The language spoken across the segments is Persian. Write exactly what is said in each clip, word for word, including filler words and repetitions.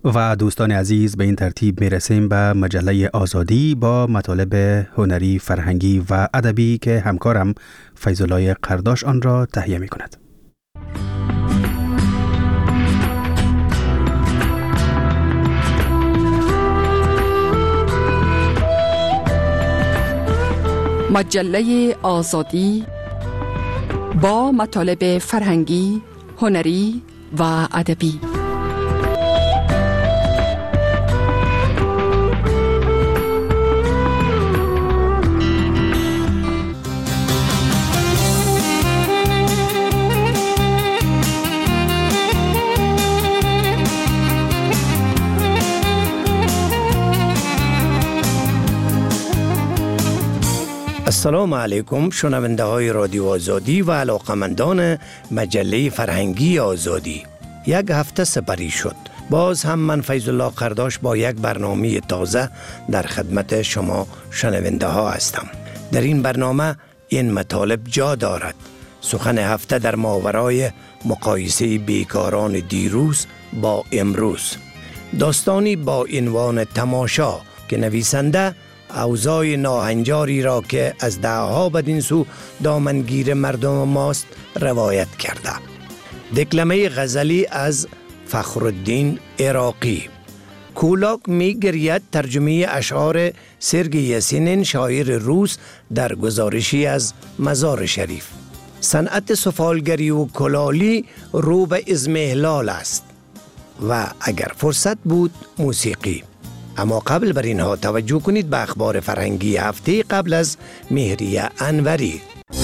و دوستان عزیز، به این ترتیب می رسیم به مجله آزادی با مطالب هنری، فرهنگی و ادبی که همکارم فیض‌الله قرداش آن را تهیه می کند. مجله آزادی با مطالب فرهنگی، هنری و ادبی. السلام علیکم شنونده های رادیو آزادی و علاقمندان مجله فرهنگی آزادی. یک هفته سپری شد. باز هم من فیض‌الله قرداش با یک برنامه تازه در خدمت شما شنونده ها هستم. در این برنامه این مطالب جا دارد: سخن هفته در ماورای مقایسه بیکاران دیروز با امروز، داستانی با عنوان تماشا که نویسنده اوضاع ناهنجاری را که از دهها بدین سو دامنگیر مردم ماست روایت کرده. دکلمه غزلی از فخرالدین عراقی. کولاک می گرید ترجمه اشعار سرگی یاسین شاعر روس در گزارشی از مزار شریف. صنعت سفالگری و کلالی رو به اضمحلال است و اگر فرصت بود موسیقی. اما قبل بر اینها توجه کنید به اخبار فرهنگی هفته قبل از مهریه انوری.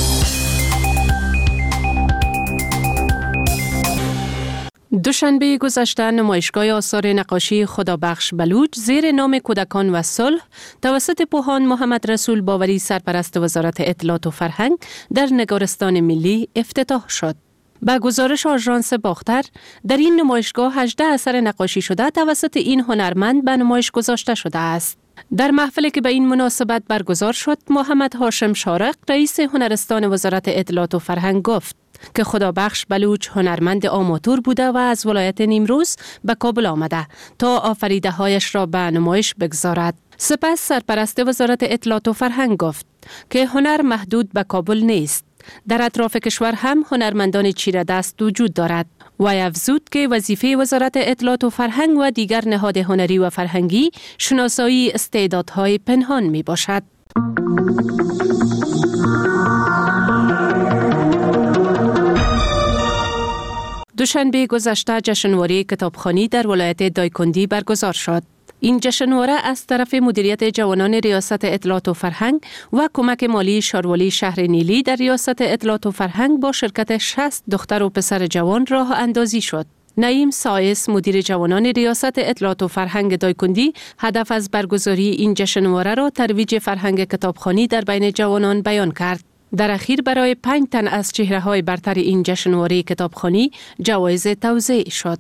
دوشنبه گذشته نمایشگاه آثار نقاشی خدابخش بلوچ زیر نام کودکان و صلح توسط پوهان محمد رسول باوری سرپرست وزارت اطلاعات و فرهنگ در نگارستان ملی افتتاح شد. با گزارش آژانس باختر، در این نمایشگاه هجده اثر نقاشی شده توسط این هنرمند به نمایش گذاشته شده است. در محفلی که به این مناسبت برگزار شد، محمد هاشم شارق رئیس هنرستان وزارت اطلاعات و فرهنگ گفت که خدابخش بلوچ هنرمند آماتور بوده و از ولایت نیمروز به کابل آمده تا آفریده هایش را به نمایش بگذارد. سپس سرپرست وزارت اطلاعات و فرهنگ گفت که هنر محدود به کابل نیست. در اطراف کشور هم هنرمندان چیره دست وجود دارد. و افزود که وظیفه وزارت اطلاعات و فرهنگ و دیگر نهاد هنری و فرهنگی شناسایی استعدادهای پنهان می باشد. دوشنبه گذشته جشنواره کتابخوانی در ولایت دایکندی برگزار شد. این جشنواره از طرف مدیریت جوانان ریاست اطلاعات و فرهنگ و کمک مالی شاروالی شهر نیلی در ریاست اطلاعات و فرهنگ با شرکت شصت دختر و پسر جوان راه اندازی شد. نعیم سایس مدیر جوانان ریاست اطلاعات و فرهنگ دایکندی هدف از برگزاری این جشنواره را ترویج فرهنگ کتابخوانی در بین جوانان بیان کرد. در اخیر برای پنج تن از چهره‌های برتر این جشنواره کتابخوانی جوایز توزیع شد.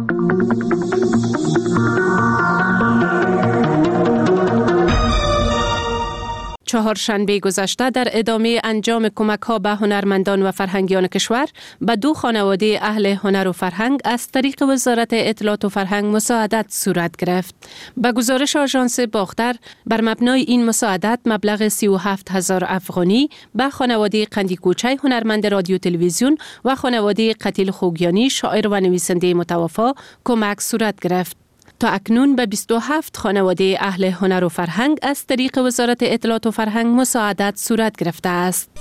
چهارشنبه گذشته در ادامه انجام کمک‌ها به هنرمندان و فرهنگیان کشور به دو خانواده اهل هنر و فرهنگ از طریق وزارت اطلاعات و فرهنگ مساعدت صورت گرفت. به گزارش آژانس باختر، بر مبنای این مساعدت مبلغ سی و هفت هزار افغانی به خانواده قندی کوچه هنرمند رادیو تلویزیون و خانواده قتیل خوگیانی شاعر و نویسنده متوفی کمک صورت گرفت. تا اکنون به بیست و هفت خانواده اهل هنر و فرهنگ از طریق وزارت اطلاعات و فرهنگ مساعدت صورت گرفته است.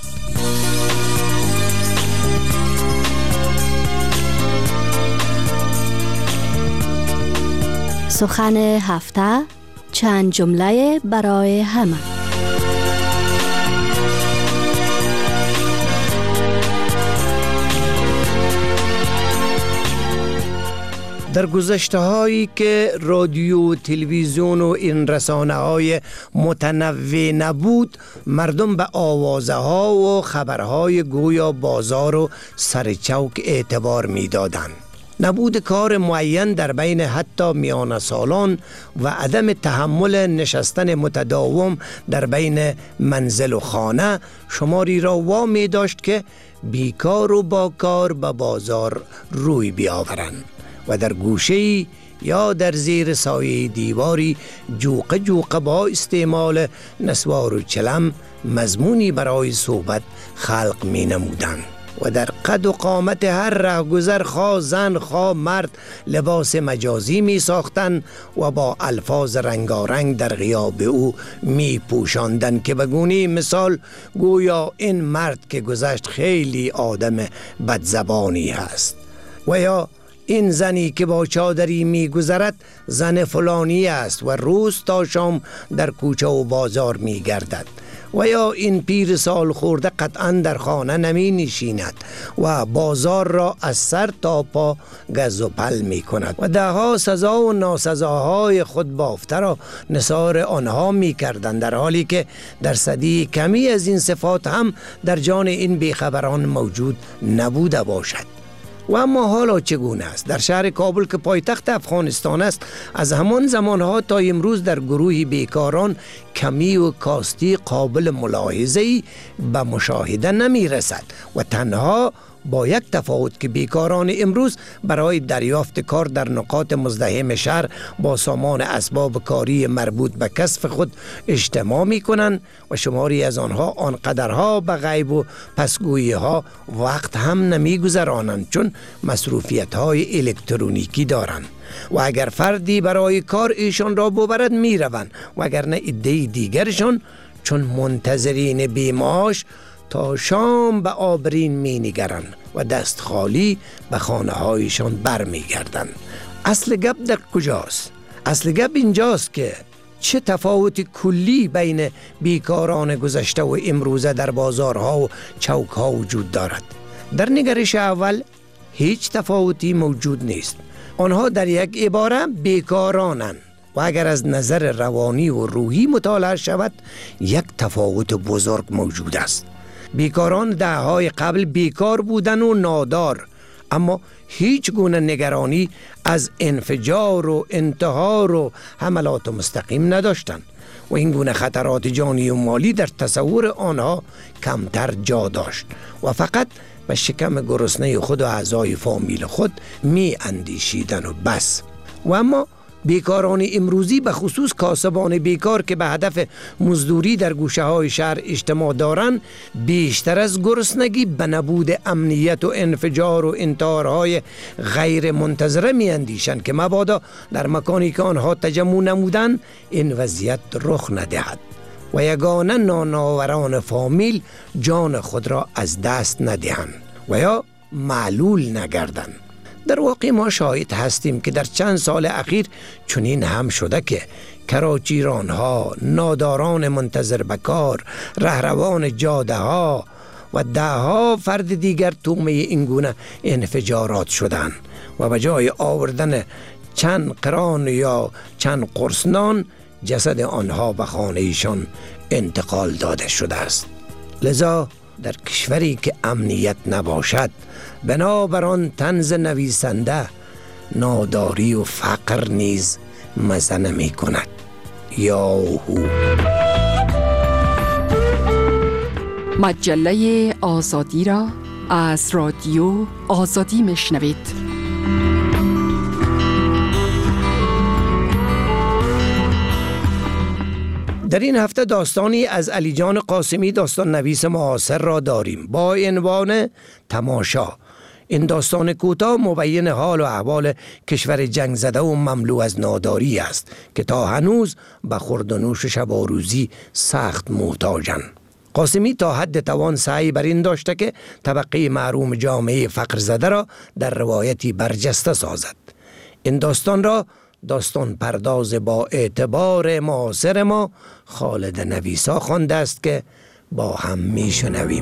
سخن هفته، چند جمله برای همه. در گذشته هایی که رادیو، تلویزیون و این رسانه های متنوع نبود، مردم به آوازه ها و خبرهای گویا بازار و سرچوک اعتبار می دادند. نبود کار معین در بین حتی میان سالان و عدم تحمل نشستن متداوم در بین منزل و خانه شماری را وامی داشت که بیکار و با کار به بازار روی بیاورند. و در گوشه‌ای یا در زیر سایه دیواری جوقه جوقه با استعمال نسوار و چلم مضمونی برای صحبت خلق می نمودند و در قد و قامت هر رهگذر خواه زن خواه مرد لباس مجازی می ساختن و با الفاظ رنگارنگ در غیاب او می پوشاندن که بگونی مثال گویا این مرد که گذشت خیلی آدم بدزبانی هست و یا این زنی که با چادری می گذرد زن فلانی است و روز تا شام در کوچه و بازار می گردد و یا این پیر سال خورده قطعا در خانه نمی نشیند و بازار را از سر تا پا گز و پل می کند و ده ها سزا و ناسزاهای خود بافته را نثار آنها می کردند، در حالی که درصدی کمی از این صفات هم در جان این بیخبران موجود نبوده باشد. و اما حالا چگونه است؟ در شهر کابل که پایتخت افغانستان است، از همان زمانها تا امروز در گروه بیکاران کمی و کاستی قابل ملاحظه‌ای به مشاهده نمی رسد و تنها با یک تفاوت که بیکاران امروز برای دریافت کار در نقاط مزدحم شهر با سامان اسباب کاری مربوط به کسب خود اجتماع می کنند و شماری از آنها آنقدرها به غیب و پسگویی ها وقت هم نمی گذرانند چون مصروفیت های الکترونیکی دارند و اگر فردی برای کار ایشان را ببرد می روند و اگر نه عده دیگرشان چون منتظرین بیماش تا شام به آبرین می نگرند و دست خالی به خانه هایشان بر می گردند. اصل گپ در کجاست؟ اصل گپ اینجاست که چه تفاوت کلی بین بیکاران گذشته و امروزه در بازارها و چوکها وجود دارد. در نگرش اول هیچ تفاوتی موجود نیست. آنها در یک عباره بیکارانند و اگر از نظر روانی و روحی مطالعه شود یک تفاوت بزرگ موجود است. بیکاران دههای قبل بیکار بودن و نادار، اما هیچ گونه نگرانی از انفجار و انتحار و حملات مستقیم نداشتند و این گونه خطرات جانی و مالی در تصور آنها کمتر جا داشت و فقط به شکم گرسنه خود و اعضای فامیل خود می اندیشیدن و بس. و اما بیکاران امروزی به خصوص کاسبان بیکار که به هدف مزدوری در گوشه های شهر اجتماع دارند بیشتر از گرسنگی به نبود امنیت و انفجار و انتحارهای غیر منتظره می اندیشند که مبادا در مکانی که آنها تجمع نمودند این وضعیت رخ ندهد و یگانه ناناوران فامیل جان خود را از دست ندهند و یا معلول نگردند. در واقع ما شاهد هستیم که در چند سال اخیر چنین هم شده که کراچیران ها، ناداران منتظر به کار، رهروان جاده ها و ده ها فرد دیگر تومه این گونه انفجارات شدند و به جای آوردن چند قران یا چند قرصنان جسد آنها به خانه ایشان انتقال داده شده است. لذا در کشوری که امنیت نباشد بنابر آن طنز نویسنده ناداری و فقر نیز مزه نمی کند. یاهو. مجله آزادی را از رادیو آزادی میشنوید. در این هفته داستانی از علی جان قاسمی داستان نویس معاصر را داریم با عنوان تماشا. این داستان کوتاه مبین حال و احوال کشور جنگ زده و مملو از ناداری است که تا هنوز به خورد و نوش شب و روزی سخت محتاجند. قاسمی تا حد توان سعی بر این داشته که طبقه محروم جامعه فقر زده را در روایتی برجسته سازد. این داستان را داستان پرداز با اعتبار معاصر ما خالد نویسا خوانده است که با هم می شنویم.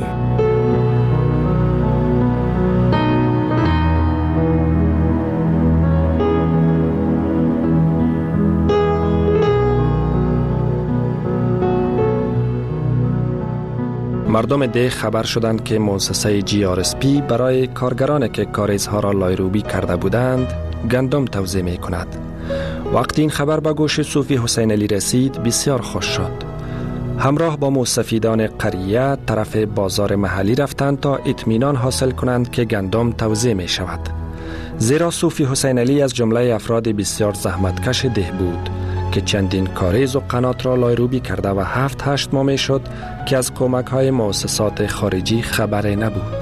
مردم ده خبر شدند که مؤسسه جی آر اس پی برای کارگرانی که کاریزها را لایروبی کرده بودند گندم توزیع می کند. وقتی این خبر به گوش صوفی حسین علی رسید بسیار خوش شد. همراه با موسفیدان قریه طرف بازار محلی رفتند تا اطمینان حاصل کنند که گندم توزیع می شود. زیرا صوفی حسین علی از جمله افراد بسیار زحمتکش ده بود که چندین کاریز و قنات را لایروبی کرده و هفت هشت ماه می شد که از کمک های مؤسسات خارجی خبری نبود.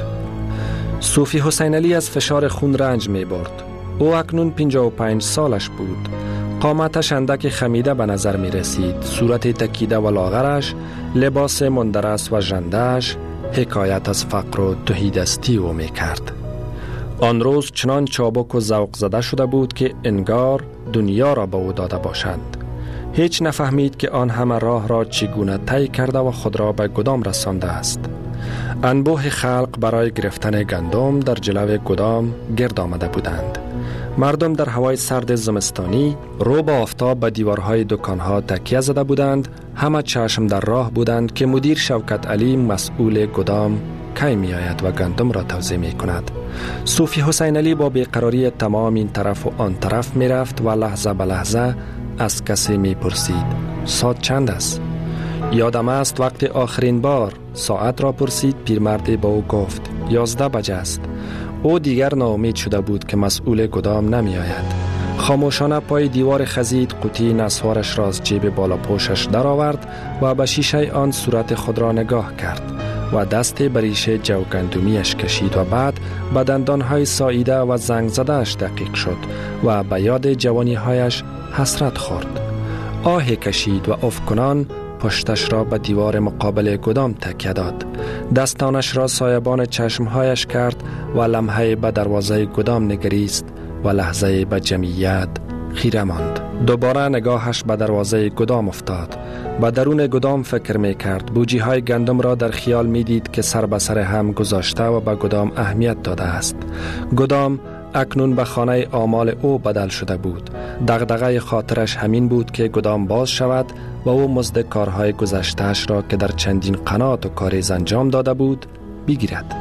صوفی حسین علی از فشار خون رنج می برد. او اکنون پنجاه و پنج سالش بود. قامتش اندک خمیده به نظر می رسید. صورت تکیده و لاغرش، لباس مندرس و ژنده‌اش حکایت از فقر و تهیدستی او می کرد. آن روز چنان چابک و ذوق زده شده بود که انگار دنیا را به او داده باشند. هیچ نفهمید که آن همه راه را چگونه طی کرده و خود را به گدام رسانده است. انبوه خلق برای گرفتن گندم در جلو گدام گرد آمده بودند. مردم در هوای سرد زمستانی رو با آفتاب به دیوارهای دکانها تکیه زده بودند. همه چشم در راه بودند که مدیر شوکت علی مسئول گدام کی می آید و گندم را توزیع می کند. صوفی حسین علی با بیقراری تمام این طرف و آن طرف می رفت و لحظه به لحظه از کسی می پرسید ساعت چند است؟ یادم است وقت آخرین بار ساعت را پرسید، پیرمردی با او گفت یازده بجه است. او دیگر ناامید شده بود که مسئول گدام نمی آید. خاموشانه پای دیوار خزید، قوطی نسوارش را از جیب بالا پوشش در آورد و به شیشه آن صورت خود را نگاه کرد و دست به ریشه جوگندمیش کشید و بعد به دندانهای ساییده و زنگ زدهش دقیق شد و به یاد جوانی‌هایش حسرت خورد. آهی کشید و افکنان پشتش را به دیوار مقابل گدام تکیه داد. دستانش را سایبان چشمهایش کرد و لمحه به دروازه گدام نگریست و لحظه به جمعیت خیره ماند. دوباره نگاهش به دروازه گدام افتاد. به درون گدام فکر می کرد. بوجی های گندم را در خیال می دید که سر به سر هم گذاشته و به گدام اهمیت داده است. گدام اکنون به خانه آمال او بدل شده بود. دغدغه خاطرش همین بود که گدام باز شود و او مزد کارهای گذشته‌اش را که در چندین قنات و کاریز انجام داده بود بگیرد.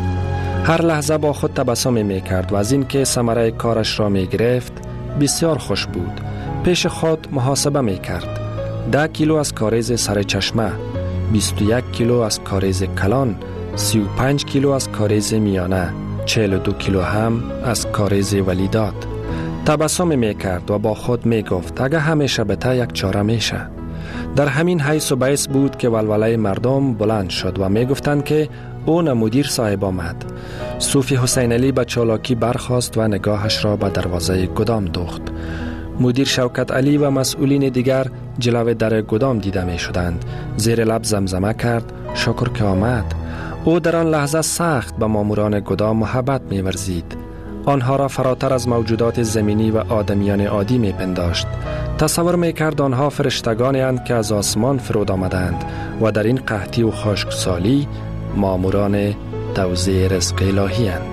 هر لحظه با خود تبسم می کرد و از این که ثمره کارش را می گرفت بسیار خوش بود. پیش خود محاسبه می کرد. ده کیلو از کاریز سر چشمه، بیست و یک کیلو از کاریز کلان، سی و پنج کیلو از کاریز میانه، چهل و دو کیلو هم از کاریز ولیداد. تبسم می کرد و با خود می گفت اگه همیشه بته یک چاره میشه. در همین حیث و بیس بود که ولوله مردم بلند شد و می گفتند که او مدیر صاحب آمد. صوفی حسین علی به چالاکی برخاست و نگاهش را به دروازه گدام دوخت. مدیر شوکت علی و مسئولین دیگر جلو در گدام دیده می شدند. زیر لب زمزمه کرد شکر که آمد. او در آن لحظه سخت به ماموران گدام محبت می ورزید. آنها را فراتر از موجودات زمینی و آدمیان عادی می پنداشت. تصور می کرد آنها فرشتگانی اند که از آسمان فرود آمدند و در این قحطی و خشکسالی ماموران توزیع رزق الهی اند.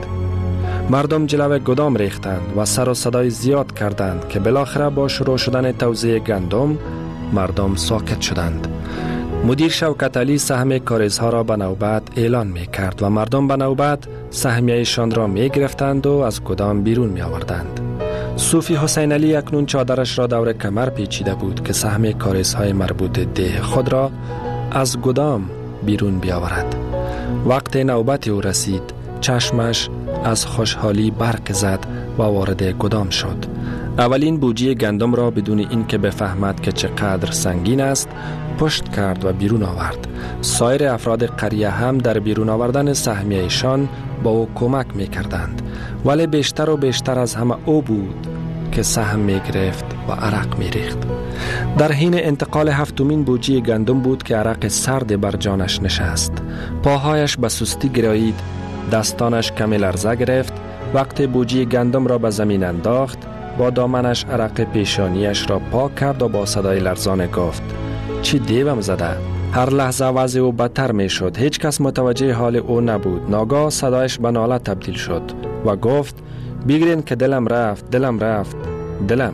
مردم جلو گدام ریختند و سر و صدای زیاد کردند که بالاخره با شروع شدن توزیع گندم مردم ساکت شدند. مدیر شوکت علی سهم کاریزها را به نوبت اعلان می کرد و مردم به نوبت سهمیه‌شان را می گرفتند و از گدام بیرون می آوردند. صوفی حسین علی اکنون چادرش را دور کمر پیچیده بود که سهم کاریزهای مربوط ده خود را از گدام بیرون بیاورد. وقت نوبت او رسید، چشمش از خوشحالی برق زد و وارد گدام شد. اولین بوجی گندم را بدون اینکه بفهمد که چقدر سنگین است پشت کرد و بیرون آورد. سایر افراد قریه هم در بیرون آوردن سهمیه‌شان با او کمک می کردند، ولی بیشتر و بیشتر از همه او بود که سهم می گرفت و عرق می ریخت. در حین انتقال هفتمین بوجی گندم بود که عرق سرد بر جانش نشست. پاهایش به سستی گرایید، دستانش کمی لرزه گرفت. وقت بوجی گندم را به زمین انداخت، با دامنش عرق پیشانیش را پاک کرد و با صدای لرزان گفت چی دیوم زده؟ هر لحظه وضع او بدتر می شد. هیچ کس متوجه حال او نبود. ناگاه صدایش به ناله تبدیل شد و گفت بگیرین که دلم رفت، دلم رفت، دلم.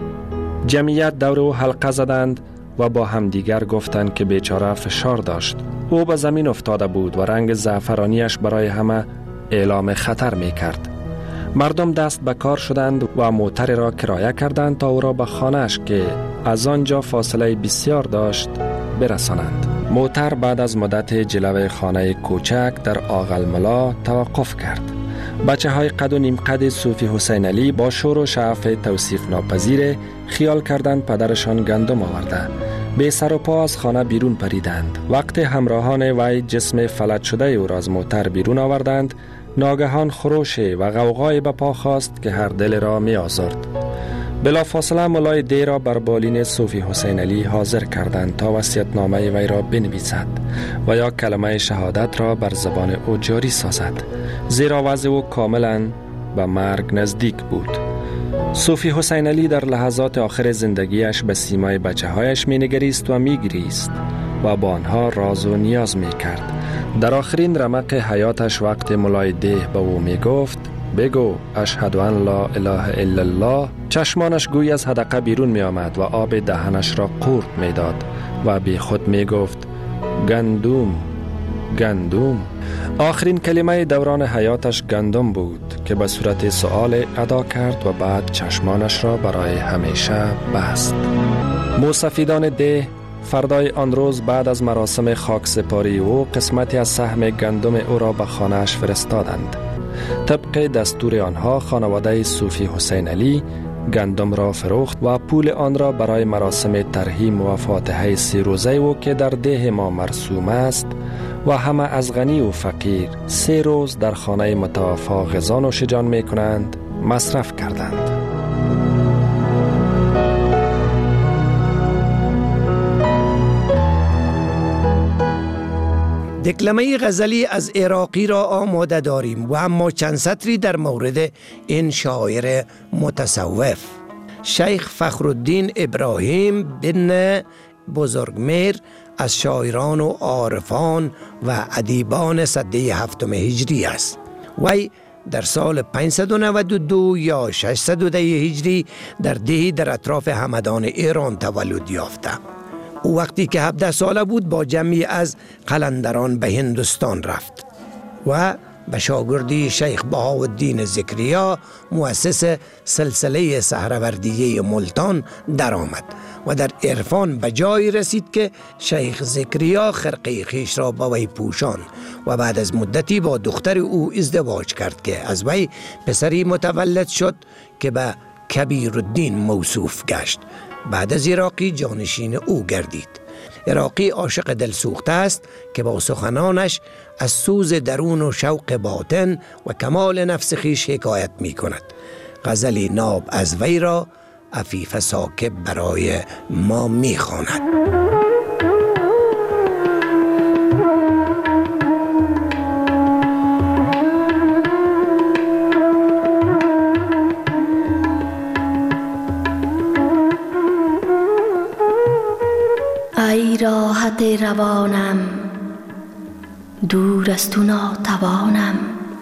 جمعیت دور او حلقه زدند و با همدیگر گفتند که بیچاره فشار داشت. او به زمین افتاده بود و رنگ زعفرانیش برای همه اعلام خطر می کرد. مردم دست به کار شدند و موتر را کرایه کردند تا او را به خانه‌اش که از آنجا فاصله بسیار داشت برسانند. موتر بعد از مدت جلوه خانه کوچک در آغلملا توقف کرد. بچه های قد و نیم قد صوفی حسین علی با شور و شعف توصیف ناپذیر خیال کردند پدرشان گندم آورده. به سر و پا از خانه بیرون پریدند. وقت همراهان وی جسم فلج شده او را از موتر بیرون آوردند، ناگهان خروش و غوغای به پا خواست که هر دل را می آزرد. بلا فاصله مولای دی را بر بالین صوفی حسین علی حاضر کردند تا وصیت‌نامه وی را بنویسد و یا کلمه شهادت را بر زبان او جاری سازد، زیرا وضع او کاملا به مرگ نزدیک بود. صوفی حسین علی در لحظات آخر زندگیش به سیمای بچه هایش می نگریست و می گریست و با آنها راز و نیاز می کرد. در آخرین رمق حیاتش وقت مولای ده به او می گفت بگو اشهد ان لا اله الا الله، چشمانش گوی از حدقه بیرون می آمد و آب دهنش را قورت می داد و بی خود می گفت گندوم گندوم. آخرین کلمه دوران حیاتش گندم بود که به صورت سؤال ادا کرد و بعد چشمانش را برای همیشه بست. موسفیدان ده فردای آن روز بعد از مراسم خاک سپاری او قسمتی از سهم گندم او را به خانه‌اش فرستادند. طبق دستور آنها خانواده صوفی حسین علی گندم را فروخت و پول آن را برای مراسم ترحیم و فاتحه سی روزه او که در ده ما مرسوم است و همه از غنی و فقیر سه روز در خانه متوفا غذا نوشیجان می کنند مصرف کردند. دکلمه غزلی از عراقی را آماده داریم و اما چند سطری در مورد این شاعر متصوف. شیخ فخرالدین ابراهیم بن بزرگمیر از شاعران و عارفان و ادیبان سده هفتم هجری است. وی در سال پانصد و نود و دو یا ششصد و ده هجری در دهی در اطراف همدان ایران تولد یافته. او وقتی که هفده ساله بود با جمعی از قلندران به هندوستان رفت و به شاگردی شیخ بهاءالدین ذکریا مؤسس سلسله سهروردیه ملتان درآمد و در عرفان به جایی رسید که شیخ ذکریا خرقه خویش را با وی پوشان و بعد از مدتی با دختر او ازدواج کرد که از وی پسری متولد شد که به کبیرالدین موصوف گشت. بعد از عراقی جانشین او گردید. عراقی عاشق دلسوخته است که با سخنانش از سوز درون و شوق باطن و کمال نفس خویش حکایت می کند. غزلی ناب از وی را عفیف ساکب برای ما می خواند. ای راحت روانم دور از تو ناتوانم،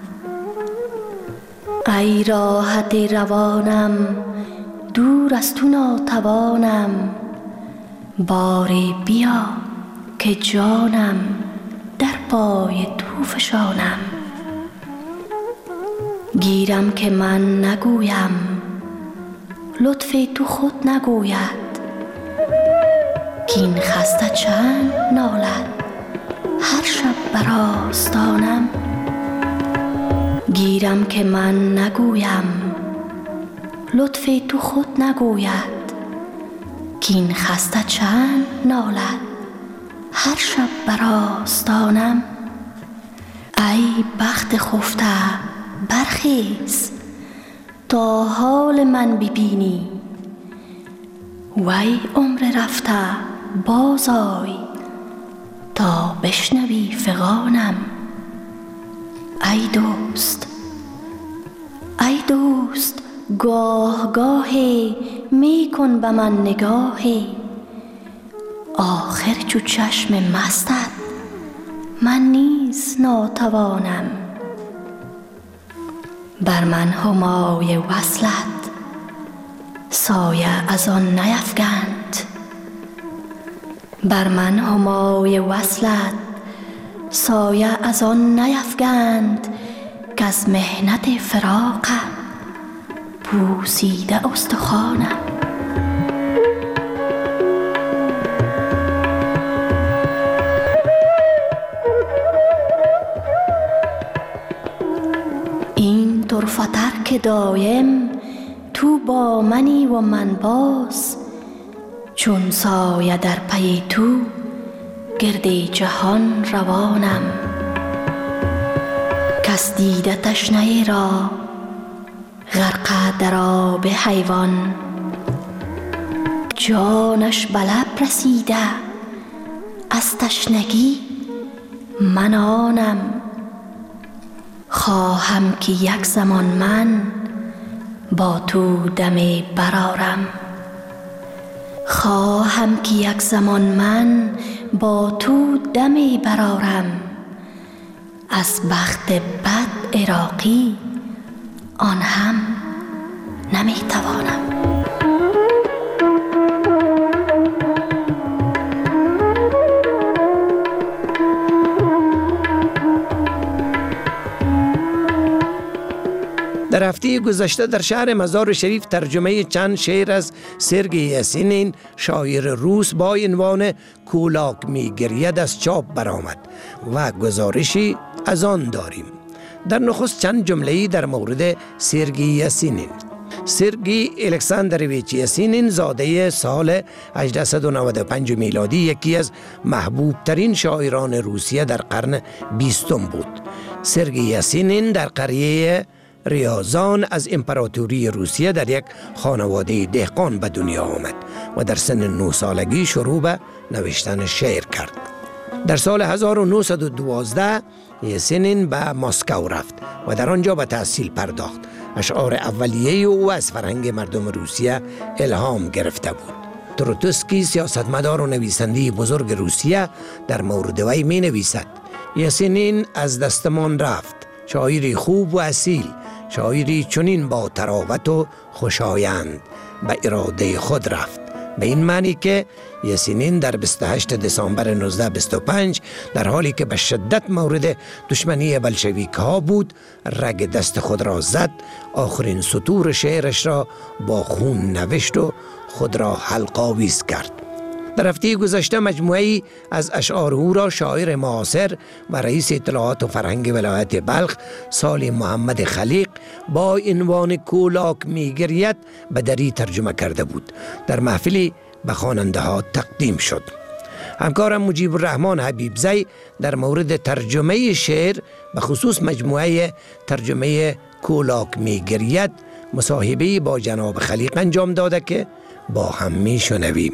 ای راحت روانم دور از تو ناتوانم، باری بیا که جانم در پای تو فشانم. گیرم که من نگویم لطف تو خود نگوید، کین خسته چند نالد هر شب بر آستانم. گیرم که من نگویم لطف تو خود نگوید، کین خسته چند نالد هر شب بر آستانم. ای بخت خفته برخیز تا حال من ببینی، وی عمر رفته بازآی تا بشنوی فغانم. ای دوست ای دوست گاه گاهی می کن به من نگاهی، آخر چو چشم مستت من نیز ناتوانم. بر من همای وصلت سایه از آن نیفگند، بر من همای وصلت سایه از آن نیفگند، که از محنت فراقم پوسیده استخوانم. این طرفتر که دایم تو با منی و من باز، چون سایه در پی تو گردی جهان روانم. کس دیده تشنه را غرق در آب حیوان، جانش به لب رسیده از تشنگی من آنم. خواهم که یک زمان من با تو دمی برارم، خواهم که یک زمان من با تو دمی برارم. از بخت بد عراقی آن هم نمیتوانم. در هفته گذشته در شهر مزار شریف ترجمه چند شعر از سرگئی یاسینین شاعر روس با عنوان کولاک می گرید از چاپ برآمد و گزارشی از آن داریم. در نخست چند جمله‌ای در مورد سرگئی یاسینین. سرگئی الکساندرویچ یاسینین زاده سال هجده و نود و پنج میلادی یکی از محبوب ترین شاعران روسیه در قرن بیستم بود. سرگئی یاسینین در قریه ریازان از امپراتوری روسیه در یک خانواده دهقان به دنیا آمد و در سن نه سالگی شروع به نوشتن شعر کرد. در سال هزار و نهصد و دوازده یاسینین به مسکو رفت و در آنجا به تحصیل پرداخت. اشعار اولیه او از فرهنگ مردم روسیه الهام گرفته بود. تروتسکی سیاستمدار و نویسنده بزرگ روسیه در مورد وی می نویسد: یاسینین از دستمان رفت، شاعری خوب و اصیل، شاعری چنین با تراوت و خوشایند، به اراده خود رفت. به این معنی که یاسینین در بیست و هشتم دسامبر نوزده و بیست و پنج در حالی که به شدت مورد دشمنی بلشویک ها بود رگ دست خود را زد، آخرین سطور شعرش را با خون نوشت و خود را حلق‌آویز کرد. در هفته گذشته مجموعی از اشعار او را شاعر معاصر و رئیس اطلاعات و فرهنگ ولایت بلخ سالی محمد خلیق با عنوان کولاک میگرید به دری ترجمه کرده بود. در محفلی به خواننده ها تقدیم شد. همکارم مجیب الرحمن حبیبزی در مورد ترجمه شعر به خصوص مجموعه ترجمه کولاک میگرید مصاحبه‌ای با جناب خلیق انجام داده که با هم میشنویم.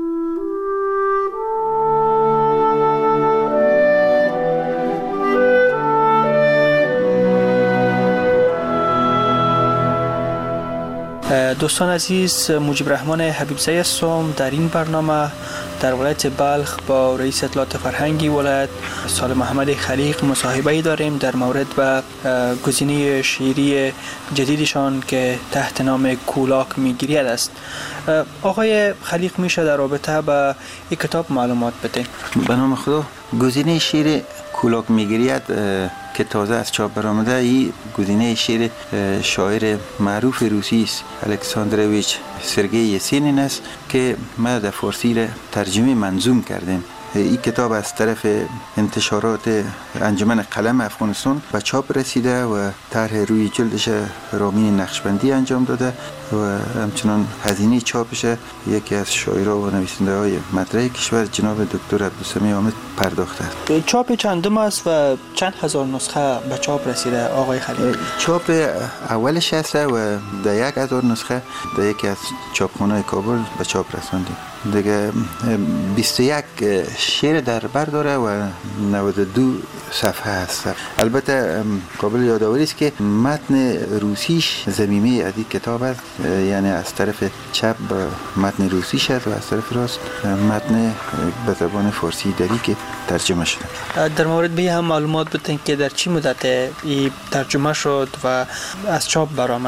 دوستان عزیز، مجیب الرحمن حبیبزی هستم. در این برنامه در ولایت بلخ با رئیس اطلاعات فرهنگی ولایت سال محمد خلیق مصاحبه‌ای داریم در مورد به گزینه شعری جدیدشان که تحت نام کولاک میگرید است. آقای خلیق میشه در رابطه با این کتاب معلومات بده؟ به نام خدا، گزینه شعر کولاک میگرید که تازه از چاپ برآمده، این گزینه شعر شاعر معروف روسی است الکساندرویچ سرگئی یاسینین است که ما در فارسی را ترجمه منظوم کردیم. این کتاب از طرف انتشارات انجمن قلم افغانستان به چاپ رسیده و طرح روی جلدش رامین نقشبندی انجام داده و همچنان هزینه چاپش یکی از شاعران و نویسنده های مطرح کشور جناب دکتر عبدالسمیع حامد پرداخته است. چاپ چندم است و چند هزار نسخه به چاپ رسیده آقای خلیق؟ چاپ اولش است و در یک هزار نسخه در یکی از چاپخانه‌های کابل به چاپ رساندیم. دیگه بیست و یک شعر در بر داره و نود و دو صفحه هست. البته قابل یادآوری است که متن روسیش ضمیمه از این کتاب است، یعنی از طرف چپ متن روسیش است و از طرف راست متن به زبان فارسی دری که ترجمه شده. در مورد به هم معلومات بدین که در چی مدت این ترجمه شد و از چاپ برآمد؟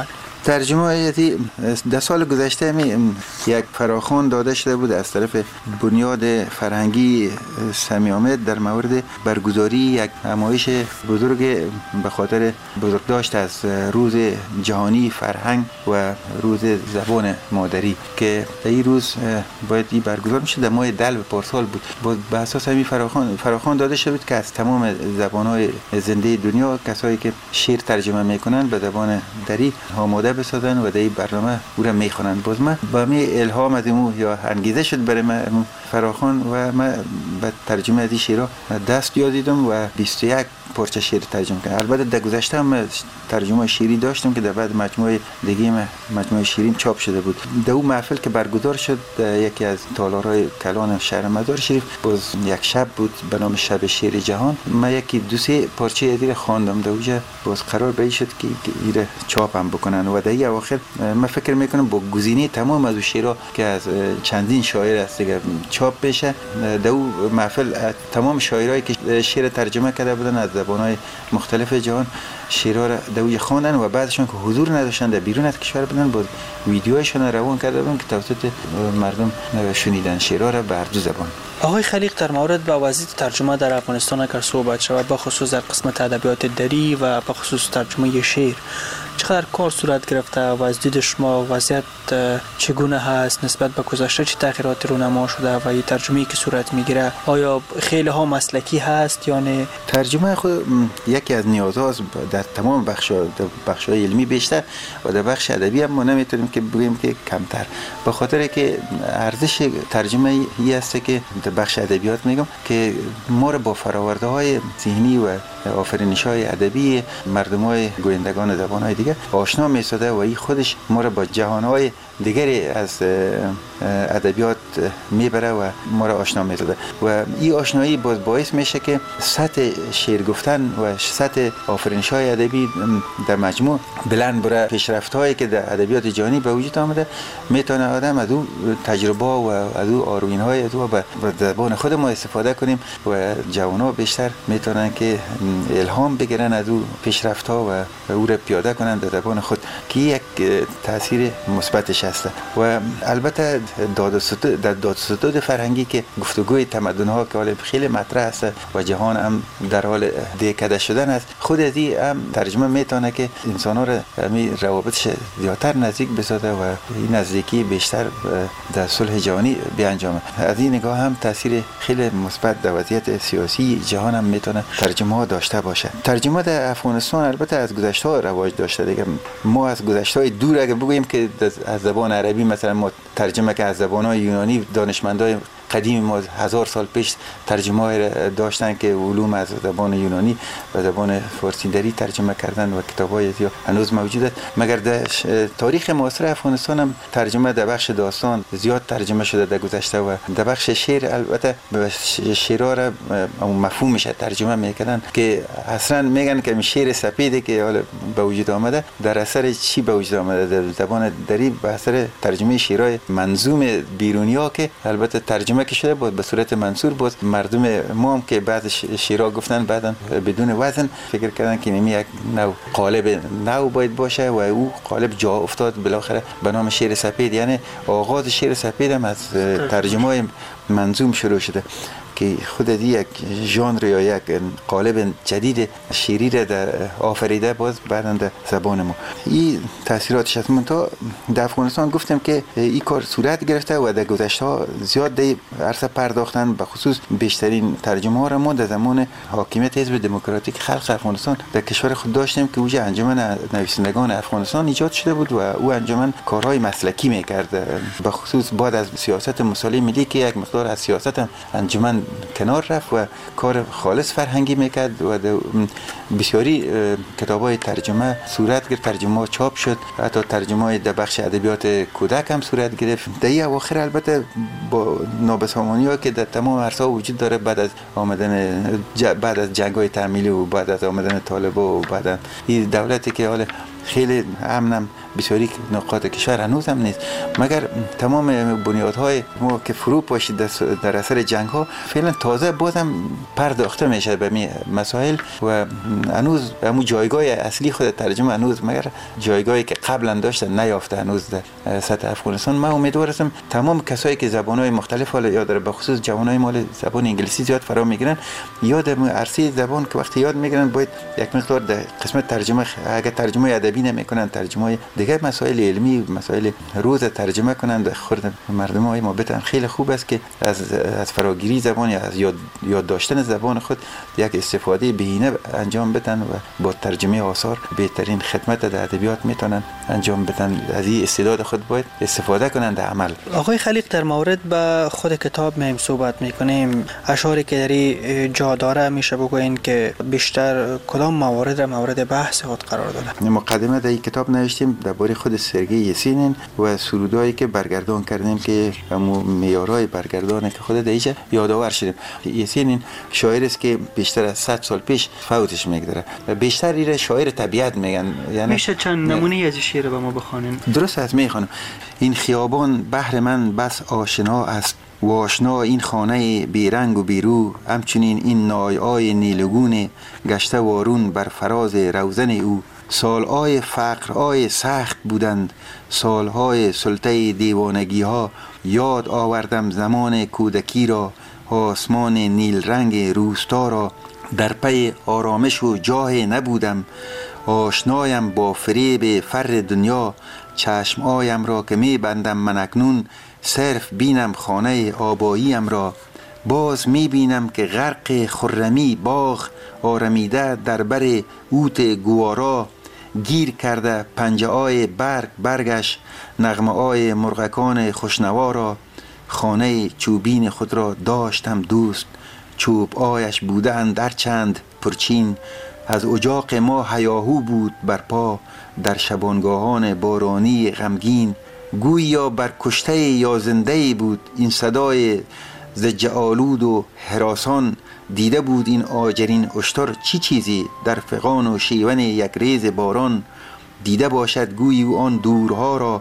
ترجمه ایتی در سال گذشته می یک فراخوان داده شده بود از طرف بنیاد فرهنگی سمی‌آمد در مورد برگزاری یک نمایش بزرگ به خاطر بزرگداشت از روز جهانی فرهنگ و روز زبان مادری که این روز باید این برگزار میشه. در ماه دلو پارسال بود. به اساس همین فراخوان فراخوان داده شده بود که از تمام زبان‌های زنده دنیا کسایی که شعر ترجمه میکنن به زبان دری آماده بسازن و در این برنامه او را میخوانند. باز من با می الهام از او یا انگیزه شد برای من فراخوان و من به ترجمه از این شعرها دست یازیدم و بیست و یک پارچه شعر ترجمه کردم. البته در گذشته هم ترجمه شعری داشتم که در بعد مجموعه دیگه مجموعه شیرین چاپ شده بود. در اون محفل که برگزار شد یکی از تالارهای کلان شهر مزار شریف باز یک شب بود به نام شب شعر جهان. من یکی دو سه پارچه ادیر خواندم در اونجا. باز قرار به این شد که ایره چاپ هم بکنن و در این اواخر من فکر میکنم با گزینه تمام از اون شعرها که از چندین شاعر است دیگه چاپ بشه. در اون محفل تمام شاعرایی که شعر ترجمه کرده بودن از زبان‌های مختلف جهان شعرها را دوی خواندن و بعدشون که حضور نداشتن در بیرون از کشور بودن با ویدیوهایشون روان کرده بودن که توسط مردم شنیدن شعرها را به هر دو زبان. آقای خلیق در مورد با وضعیت ترجمه در افغانستان اگر صحبت شود با خصوص در قسمت ادبیات دری و با خصوص ترجمه شعر چقدر کار صورت گرفته و از دید شما وضعیت چگونه هست نسبت به گذشته چه تغییراتی رونما شده و این ترجمه‌ای که صورت میگیره آیا خیلی ها مسلکی هست یا نه؟ ترجمه خود یکی از نیازهاست در تمام بخش‌ها در بخش‌های علمی بیشتر و در بخش ادبی هم ما نمیتونیم که بگیم که کمتر به خاطر که ارزش ترجمه ای است که در بخش ادبیات میگم که ما رو با فرآورده‌های ذهنی و آفرینش‌های ادبی مردم‌های گویندگان زبان‌های دیگه آشنا می‌سازه و این خودش ما رو با جهان‌های دیگری از ادبیات میبره و ما را آشنا می‌سازه و این آشنایی باز باعث میشه که سطح شعر گفتن و سطح آفرینش‌های ادبی در مجموع بلند بره. پیشرفت‌هایی که در ادبیات جهانی به وجود آمده میتونه آدم از اون تجربه و از اون آروین‌های از اون به زبان خود ما استفاده کنیم و جوان‌ها بیشتر میتونن که الهام بگیرن از اون پیشرفت‌ها و او را پیاده کنند در زبان خود که یک تاثیر مثبتش هست. و البته داد و ستود در داد و ستود فرهنگی که گفتگوی تمدن‌ها که حالا خیلی مطرح است و جهان هم در حال دهکده شدن است خود از این هم ترجمه میتونه که انسان‌ها را می روابطش زیادتر نزدیک بسازه و این نزدیکی بیشتر در صلح جهانی بیانجامه. از این نگاه هم تاثیر خیلی مثبت در وضعیت سیاسی جهان هم میتونه ترجمه ها داشته باشه. ترجمه در افغانستان البته از گذشته ها رواج داشته دیگه. ما از گذشته های دور اگه بگوییم که از زبان عربی مثلا ما ترجمه که از زبان های یونانی دانشمندای قدیم ما هزار سال پیش ترجمه داشتن که علوم از زبان یونانی و زبان فارسی دری ترجمه کردن و کتابای زیاد هنوز موجود است. مگر در تاریخ معاصر افغانستان هم ترجمه در بخش داستان زیاد ترجمه شده در گذشته و در بخش شعر البته شعرها را مفهومش ترجمه میکردن که اصلا میگن که شعر سپیده که حالا به وجود آمده در اثر چی به وجود آمده در زبان دری به اثر ترجمه شعرهای منظوم بیرونیا که البته ترجمه که شده بود به صورت منثور بود. مردم ما هم که بعد شعرها گفتن بعدن بدون وزن فکر کردن که نمی یک نوع قالب نو باید باشه و او قالب جا افتاد بالاخره به نام شعر سپید. یعنی آغاز شعر سپید هم از ترجمه منظوم شروع شده که خود یک ژانر یا یک قالب جدید شعری را در آفریده باز بعدن در زبان ما. این تاثیراتش هست. من تا در افغانستان گفتم که این کار صورت گرفته و در گذشته ها زیاد در عرصه پرداختن به خصوص بیشترین ترجمه ها را ما در زمان حاکمیت حزب دموکراتیک خلق افغانستان در کشور خود داشتیم که اوج انجمن نویسندگان افغانستان ایجاد شده بود و او انجمن کارهای مسلکی میکرد به خصوص بعد از سیاست مصالحه ملی که یک مقدار از سیاست انجمن کنار رفت و کار خالص فرهنگی میکرد و بسیاری کتابای ترجمه صورت گرفت. ترجمه چاپ شد. حتی ترجمه در بخش ادبیات کودک هم صورت گرفت. در این اواخر البته با نابسامانی که در تمام عرصه وجود داره بعد از آمدن بعد از جنگ‌های تحمیلی و بعد از آمدن طالبان و بعد از این دولتی که حالا خیلی امنم بسیاری نقاط کشور هنوز هم نیست، مگر تمام بنیادهای ما که فرو پاشید در اثر جنگ ها فعلا تازه بازم پرداخته میشه به می مسائل و هنوز به همون جایگاه اصلی خود ترجمه هنوز مگر جایگاهی که قبلا داشته نیافته هنوز در سطح افغانستان. من امیدوار هستم تمام کسایی که زبانهای مختلف حالا یاد داره، به خصوص جوانای مال زبان انگلیسی زیاد فرا میگیرن، یاد عرصه زبان که وقتی یاد میگیرن باید یک مقدار در قسمت ترجمه، اگه ترجمه ادبی نمیکنن ترجمه دیگه مسائل علمی مسائل روز ترجمه کنند خورد مردم های ما بتن. خیلی خوب است که از از فراگیری زبان یا از یاد یاد داشتن زبان خود یک استفاده بهینه انجام بدن و با ترجمه آثار بهترین خدمت در ادبیات میتونن انجام بدن. از این استعداد خود باید استفاده کنند در عمل. آقای خلیق، در مورد به خود کتاب میم صحبت میکنیم، اشعاری که در جا داره میشه بگوین که بیشتر کدام موارد را مورد بحث خود قرار داده؟ مقدمه در این کتاب نوشتیم درباره خود سرگئی یسینین و سرودایی که برگردان کردیم که معیارهای برگردان که خود دیگه یادآور شدیم. یسینین شاعر است که بیشتر از صد سال پیش فوتش میگذره، بیشتر ایره شاعر طبیعت میگن. یعنی میشه چند نمونه از شعر به ما بخوانید؟ درست است، میخوانم. این خیابان بهر من بس آشنا است و آشنا این خانه بیرنگ و بیرو، همچنین این نایای نیلگون گشته وارون بر فراز روزن او. سالهای فقرهای سخت بودند، سالهای سلطه دیوانگی ها، یاد آوردم زمان کودکی را، آسمان نیل رنگ روستا را. در پی آرامش و جاه نبودم، آشنایم با فریب فر دنیا. چشم آیم را که می بندم من اکنون، صرف بینم خانه آباییم را. باز می بینم که غرق خرمی باغ، آرمیده در بر اوت گوارا. گیر کرده پنجه آی برگ برگش، نغمه آی مرغکان خوشنوا را. خانه چوبین خود را داشتم دوست، چوب آیش بودند در چند پرچین. از اجاق ما هیاهو بود برپا، در شبانگاهان بارانی غمگین. گویا بر کشته یا زنده بود این صدای زج آلود و هراسان. دیده بود این آجرین اشتر چی چیزی در فغان و شیون یک ریز باران. دیده باشد گویی او آن دورها را،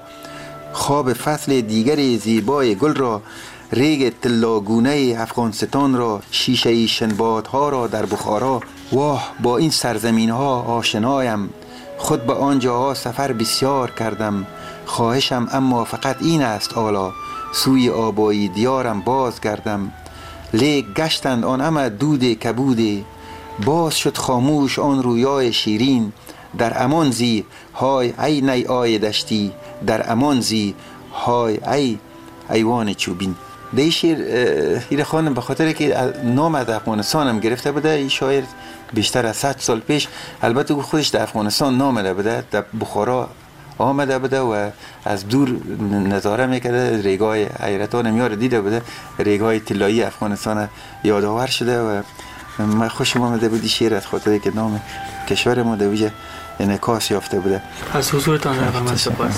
خواب فصل دیگر زیبای گل را. ریگ طلاگونه افغانستان را، شیشه شنبادها را در بخارا. واه با این سرزمین ها آشنایم، خود به آنجاها سفر بسیار کردم. خواهشم اما فقط این است حالا، سوی آبایی دیارم باز گردم. لیک گشتند آن همه دود کبوده، باز شد خاموش آن رویای شیرین. در امان زی های ای نی آی دشتی، در امان زی های ای ایوان چوبین. دی شیر ایره خانم به خاطر که نام از افغانستان هم گرفته بوده، این شاعر بیشتر از صد سال پیش البته خودش در افغانستان نامده بوده، در بخارا آمده بوده و از دور نظاره میکرده، ریگای حیرتان میاره دیده بوده، ریگای طلایی افغانستان یادآور شده و من خوشم آمده بودی شعر از خاطر که نام کشور ما در ویژه انعکاس یافته بوده. از حضورتان در سپاس.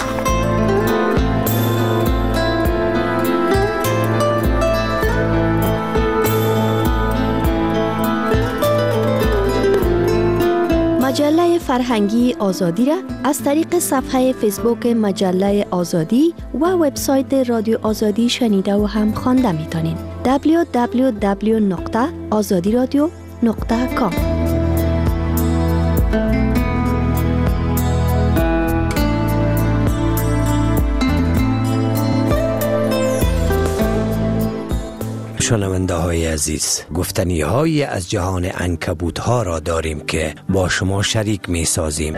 مجله فرهنگی آزادی را از طریق صفحه فیسبوک مجله آزادی و وبسایت رادیو آزادی شنیده و هم خوانده میتونین. دبلیو دبلیو دبلیو نقطه آزادی رادیو نقطه کام. شنونده های عزیز، گفتنی های از جهان عنکبوت ها را داریم که با شما شریک می سازیم.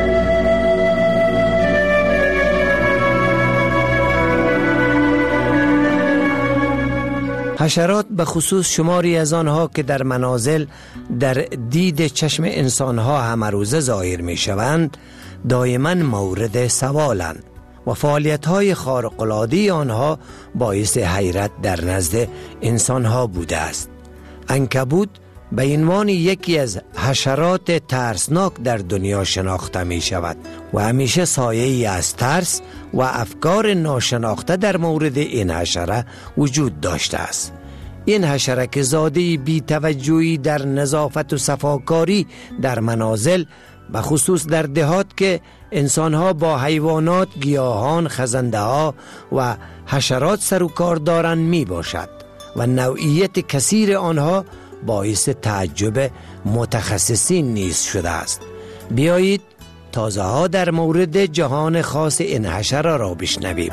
حشرات به خصوص شماری از آنها که در منازل در دید چشم انسان ها همه روزه ظاهر می شوند دائما مورد سوالند و فعالیت‌های خارق‌العاده آنها باعث حیرت در نزد انسان‌ها بوده است. عنکبوت به عنوان یکی از حشرات ترسناک در دنیا شناخته می شود و همیشه سایه‌ای از ترس و افکار ناشناخته در مورد این حشره وجود داشته است. این حشره که زاده بی توجهی در نظافت و صفاکاری در منازل به خصوص در دهات که انسانها با حیوانات، گیاهان، خزنده ها و حشرات سر و کار دارند می باشد و نوعیت کثیر آنها باعث تعجب متخصصین نیز شده است. بیایید تازه ها در مورد جهان خاص این حشره را بشنویم.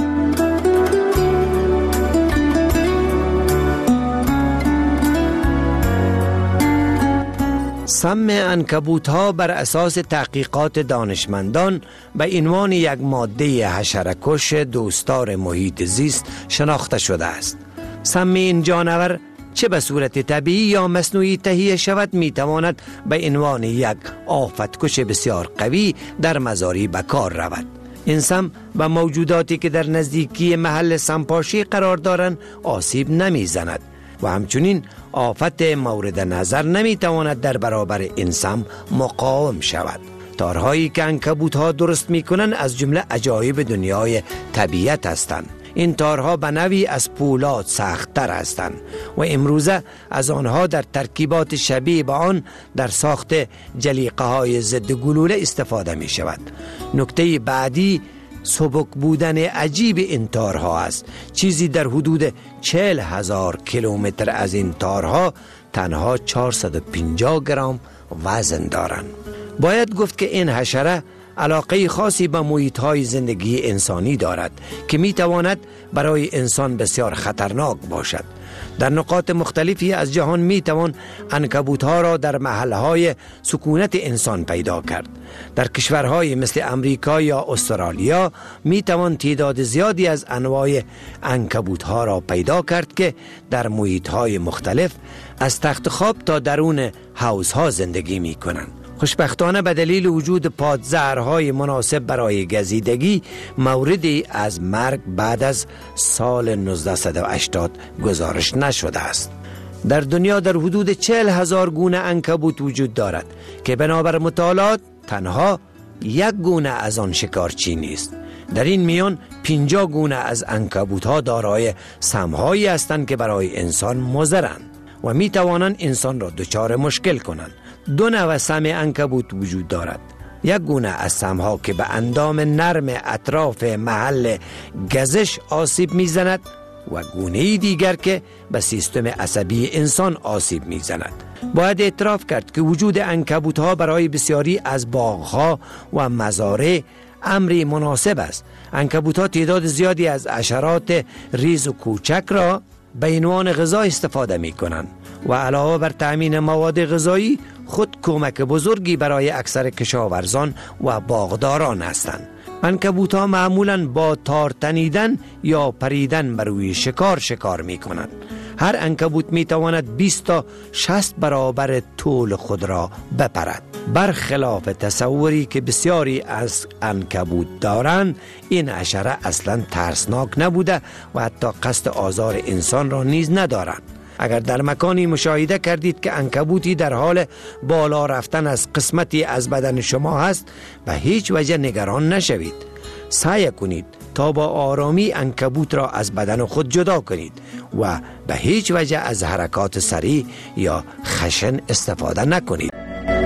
سم عنکبوت ها بر اساس تحقیقات دانشمندان به عنوان یک ماده حشره‌کش دوستدار محیط زیست شناخته شده است. سم این جانور چه به صورت طبیعی یا مصنوعی تهیه شود می تواند به عنوان یک آفتکش بسیار قوی در مزاری به کار رود. این سم به موجوداتی که در نزدیکی محل سمپاشی قرار دارند آسیب نمی زند و همچنین آفت مورد نظر نمی تواند در برابر این سم مقاوم شود. تارهایی که عنکبوت ها درست می کنند از جمله عجایب دنیای طبیعت هستند. این تارها به نوعی از پولاد سخت‌تر هستند و امروزه از آنها در ترکیبات شبیه به آن در ساخت جلیقه های ضد گلوله استفاده می شود. نکته بعدی سبک بودن عجیب این تارها است. چیزی در حدود چهل هزار کیلومتر از این تارها تنها چهارصد و پنجاه گرم وزن دارند. باید گفت که این حشره علاقه خاصی به محیط‌های زندگی انسانی دارد که می‌تواند برای انسان بسیار خطرناک باشد. در نقاط مختلفی از جهان می‌توان عنکبوت‌ها را در محل‌های سکونت انسان پیدا کرد. در کشورهای مثل امریکا یا استرالیا می‌توان تعداد زیادی از انواع عنکبوت‌ها را پیدا کرد که در محیط‌های مختلف از تخت خواب تا درون حوض‌ها زندگی می‌کنند. خوشبختانه به دلیل وجود پادزهرهای مناسب برای گزیدگی موردی از مرگ بعد از سال نوزده هشتاد گزارش نشده است. در دنیا در حدود چهل هزار گونه عنکبوت وجود دارد که بنابر مطالعات تنها یک گونه از آن شکارچی نیست. در این میان پنجاه گونه از عنکبوت ها دارای سمهایی هستند که برای انسان مضرند و می توانند انسان را دچار مشکل کنند. دو نوع سم عنکبوت وجود دارد. یک گونه از سمها که به اندام نرم اطراف محل گزش آسیب میزند و گونه دیگر که به سیستم عصبی انسان آسیب میزند. باید اعتراف کرد که وجود عنکبوت ها برای بسیاری از باغها و مزارع امری مناسب است. عنکبوت ها تعداد زیادی از حشرات ریز و کوچک را به عنوان غذا استفاده می کنند و علاوه بر تأمین مواد غذایی خود کمک بزرگی برای اکثر کشاورزان و باغداران هستند. عنکبوت ها معمولاً با تار تنیدن یا پریدن بر روی شکار شکار می کنند. هر عنکبوت می تواند بیست تا شصت برابر طول خود را بپرد. برخلاف تصوری که بسیاری از عنکبوت دارند، این حشره اصلاً ترسناک نبوده و حتی قصد آزار انسان را نیز ندارند. اگر در مکانی مشاهده کردید که عنکبوتی در حال بالا رفتن از قسمتی از بدن شما هست، به هیچ وجه نگران نشوید. سعی کنید تا با آرامی عنکبوت را از بدن خود جدا کنید و به هیچ وجه از حرکات سریع یا خشن استفاده نکنید.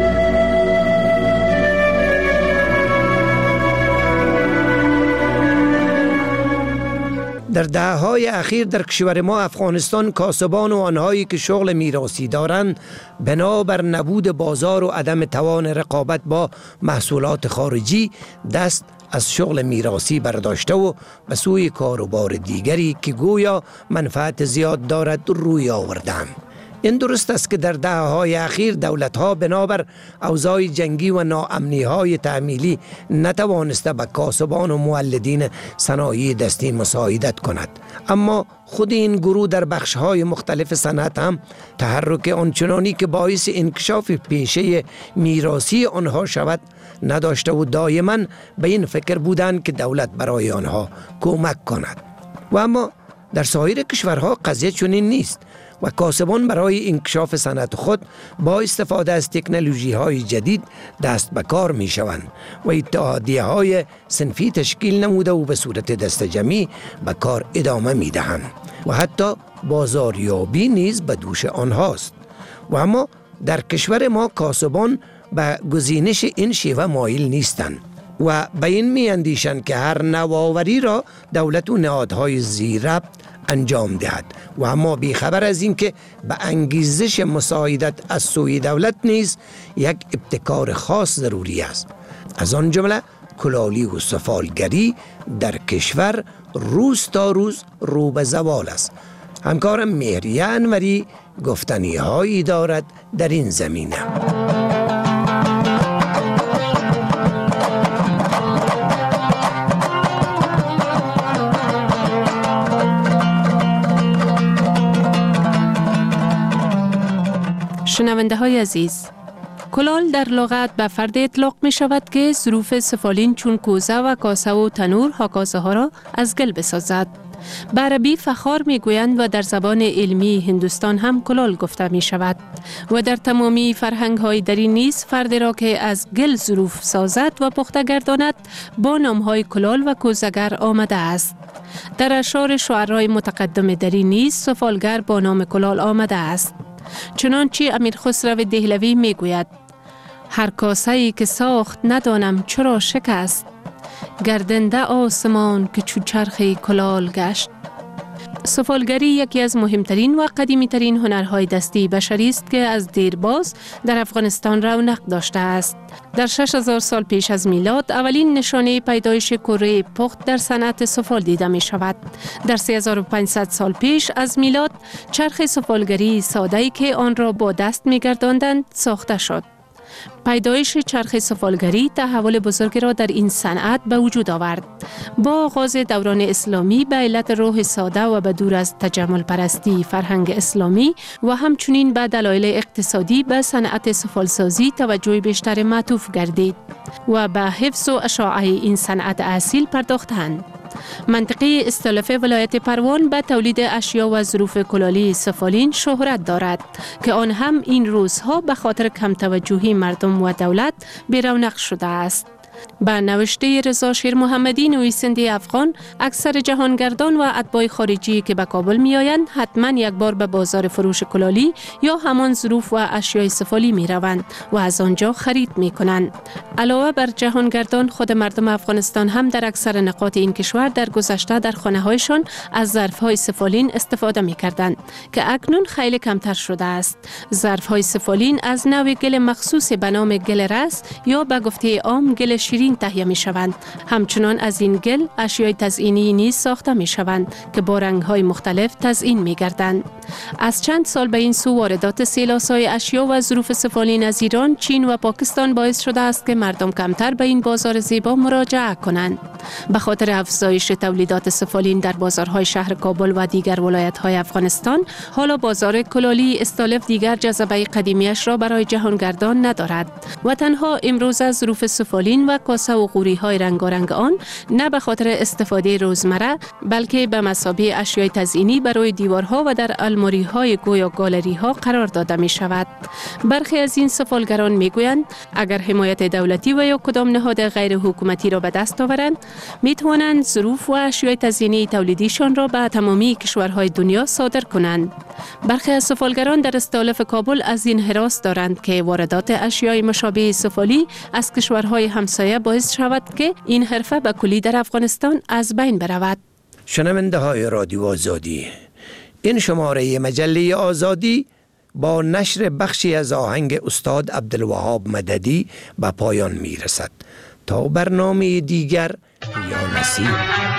در دهه‌های اخیر در کشور ما افغانستان کاسبان و آنهایی که شغل میراثی دارند بنابر نبود بازار و عدم توان رقابت با محصولات خارجی دست از شغل میراثی برداشته و به سوی کاروبار دیگری که گویا منفعت زیاد دارد روی آوردند. این درست است که در دهه‌های اخیر دولت‌ها بنابر اوضاع جنگی و ناامنی‌های تعمیلی نتوانسته به کاسبان و مولدین صنایع دستی مساعدت کند، اما خود این گروه در بخش‌های مختلف صنعت هم تحرک آنچنانی که باعث انکشاف پیشه میراثی آنها شود نداشته و دائما به این فکر بودند که دولت برای آنها کمک کند. و اما در سایر کشورها قضیه چنین نیست و کاسبان برای انکشاف صنعت خود با استفاده از تکنولوژی های جدید دست به کار می شوند و اتحادیه های صنفی تشکیل نموده و به صورت دست جمعی به کار ادامه می دهند و حتی بازاریابی نیز به دوش آنهاست. و اما در کشور ما کاسبان به گزینش این شیوه مایل نیستند و به این می اندیشند که هر نوآوری را دولت و نهادهای زیربط انجام دهد و اما بیخبر از این که به انگیزش مساعدت از سوی دولت نیز یک ابتکار خاص ضروری است. از آن جمله کلالی و سفالگری در کشور روز تا روز رو به زوال است. همکارم مهریه انوری گفتنی هایی دارد در این زمینه. شنونده های عزیز، کلال در لغت به فرد اطلاق می شود که ظروف سفالین چون کوزه و کاسه و تنور حکاسه ها را از گل بسازد. به عربی فخار می گویند و در زبان علمی هندوستان هم کلال گفته می شود و در تمامی فرهنگ های دری نیز فرد را که از گل ظروف سازد و پخته گرداند با نام های کلال و کوزگر آمده است. در اشعار شعرای متقدم دری نیز سفالگر با نام کلال آمده است. چنانچه امیر خسرو دهلوی می گوید: هر کاسه‌ای که ساخت ندانم چرا شکست، گردنده آسمان که چو چرخ کلال گشت. سفالگری یکی از مهمترین و قدیمی ترین هنرهای دستی بشری است که از دیرباز در افغانستان رونق داشته است. در شش هزار سال پیش از میلاد اولین نشانه پیدایش کره پخت در صنعت سفال دیده می شود. در سه هزار و پانصد سال پیش از میلاد چرخ سفالگری ساده‌ای که آن را با دست می گرداندند ساخته شد. پیدایش چرخ سفالگری تحول بزرگی را در این صنعت به وجود آورد. با آغاز دوران اسلامی به علت روح ساده و به دور از تجمل پرستی فرهنگ اسلامی و همچنین به دلایل اقتصادی به صنعت سفالسازی توجه بیشتر معطوف گردید و به حفظ و اشاعه این صنعت اصیل پرداختند. منطقه استالف ولایت پروان به تولید اشیا و ظروف کلالی سفالین شهرت دارد که آن هم این روزها به خاطر کم توجهی مردم و دولت بی‌رونق شده است. به نوشته رضا شیر محمدی نویسنده افغان، اکثر جهانگردان و اتباع خارجی که به کابل می آیند حتما یک بار به بازار فروش کلالی یا همان ظروف و اشیای سفالی می روند و از آنجا خرید می کنند. علاوه بر جهانگردان، خود مردم افغانستان هم در اکثر نقاط این کشور در گذشته در خانه هایشان از ظرف های سفالین استفاده می کردند که اکنون خیلی کمتر شده است. ظرف های سفالین از نوع گل مخصوص به نام گل رس یا به گفته عام گل شیرین تهیه می شوند. همچنان از این گل اشیای تزئینی نیز ساخته می شوند که با رنگ های مختلف تزئین می گردند. از چند سال به این سو واردات سیلاسای اشیا و ظروف سفالین از ایران، چین و پاکستان باعث شده است که مردم کمتر به این بازار زیبا مراجعه کنند. به خاطر افزایش تولیدات سفالین در بازارهای شهر کابل و دیگر ولایت‌های افغانستان، حالا بازار کلالی استالف دیگر جذبه قدیمیش را برای جهانگردان ندارد و تنها امروز از ظروف سفالین و کاسه و قوری‌های رنگارنگ آن نه به خاطر استفاده روزمره بلکه به مثابه اشیای تزئینی برای دیوارها و در الماری‌های گویا گالری‌ها قرار داده می شود. برخی از این سفالگران می گویند اگر حمایت دولتی و یا کدام نهاد غیر حکومتی را به دست آورند، می توانند ظروف و اشیای تزئینی تولیدیشان را به تمامی کشورهای دنیا صادر کنند. برخی از سفالگران در استالف کابل از این هراس دارند که واردات اشیای مشابه سفالی از کشورهای همسایه باعث شود که این حرفه به کلی در افغانستان از بین برود. شنونده های رادیو آزادی، این شماره مجله آزادی با نشر بخشی از آهنگ استاد عبدالوهاب مددی به پایان می رسد. تا برنامه دیگر، یا نصیب.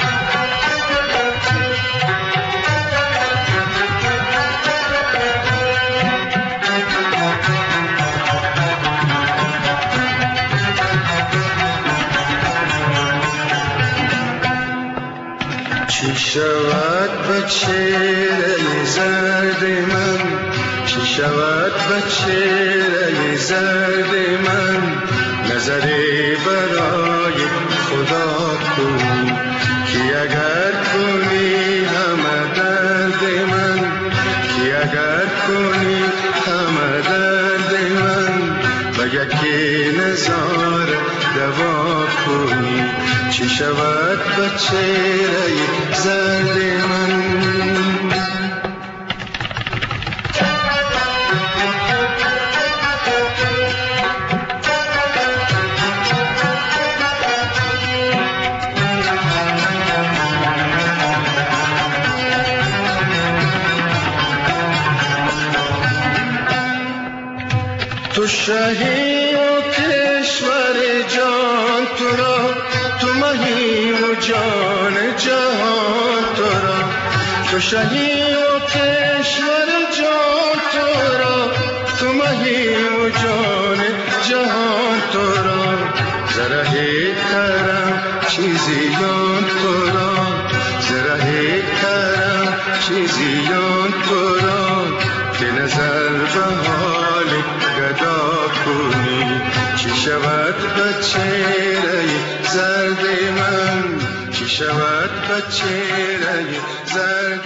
چی شود بچه ای زرد من، چی شود بچه ای زرد من، نظری برای خدا کن که اگر کنی همه درد من، که اگر کنی همه درد من، و یکی نظاره دوا کنی. چی شود بچه ای زرد من. شهی و کشور جان تو را، تو مهی و جان جهان تو را. تو شهی و کشور جان تو را، تو مهی و جان جهان تو را. زره کرم چیزیان تو را، زره کرم چیزیان تو را. که نظر به حال گدا کنی، چی شود به چهره زرد من، چی شود به چهره زرد